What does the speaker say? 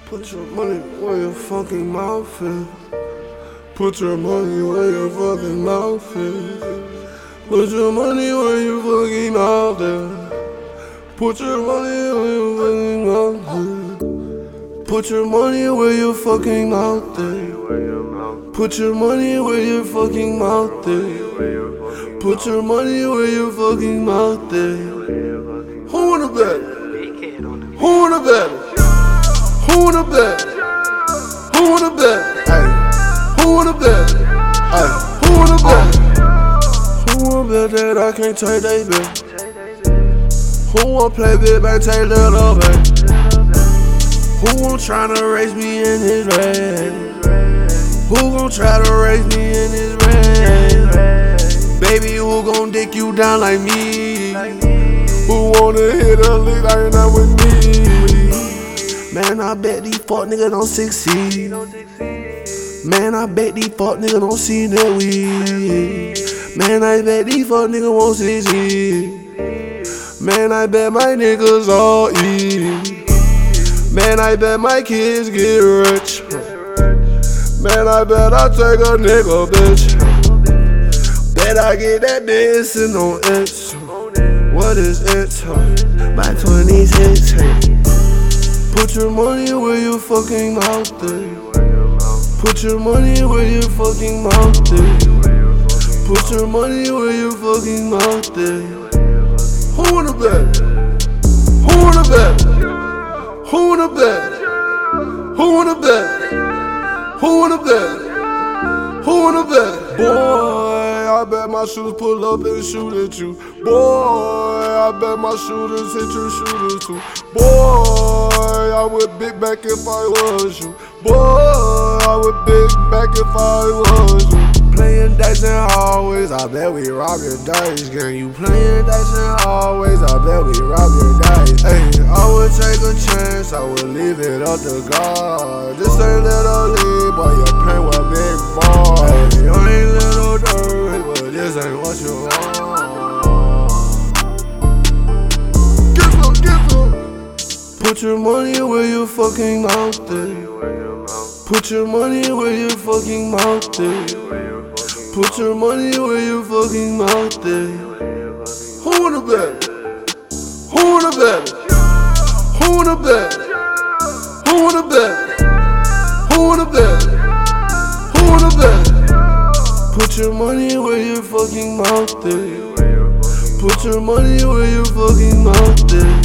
Put your money where your fucking mouth is. Put your money where your fucking mouth is. Put your money where your fucking mouth is. Put your money where your fucking mouth is. Put your money where your fucking mouth is. Put your money where your fucking mouth is. Put your money where your fucking mouth is. Who wanna bet? Who wanna bet? Who wanna bet? Who wanna bet? Ay. Who wanna bet? Ay. Who wanna bet? Who wanna bet that I can't take they bet? Who wanna play big back, take little bet? Who gon' tryna race me in his race? Who gon' try to race me in his race? Baby, who gon' dick you down like me? Who wanna hit a lick like that with me? Man, I bet these fuck niggas don't succeed. Man, I bet these fuck niggas don't see that we. Man, I bet these fuck niggas won't succeed. Man, I bet my niggas all eat. Man, I bet my kids get rich. Man, I bet I take a nigga bitch. Bet I get that dancing on it. What is it? My 26. Put your money where your fucking mouth is. Put your money where your fucking mouth is. Put your money where your fucking mouth is. Who wanna bet? Who wanna bet? Who wanna bet? Who wanna bet? Who wanna bet? Who wanna bet? Boy, I bet my shooters pull up and shoot at you. Boy, I bet my shooters hit your shooters too. Boy, I would big back if I was you. Boy, I would big back if I was you. Playing dice and hallways, I bet we rob your dice game. You playing dice and hallways, I bet we rob your dice. Hey, I would take a chance, I would leave it up to God. This ain't little league, boy, you're playing with big boy. Hey, you ain't little dirty, but this ain't what you want. Get some. Put your money where your fucking mouth is. Put your money where your fucking mouth is. Put your money where your fucking mouth is. Who wanna bet? Who wanna bet? Who wanna bet? Who wanna bet? Who wanna bet? Who wanna bet? Put your money where your fucking mouth is. Put your money where your fucking mouth is.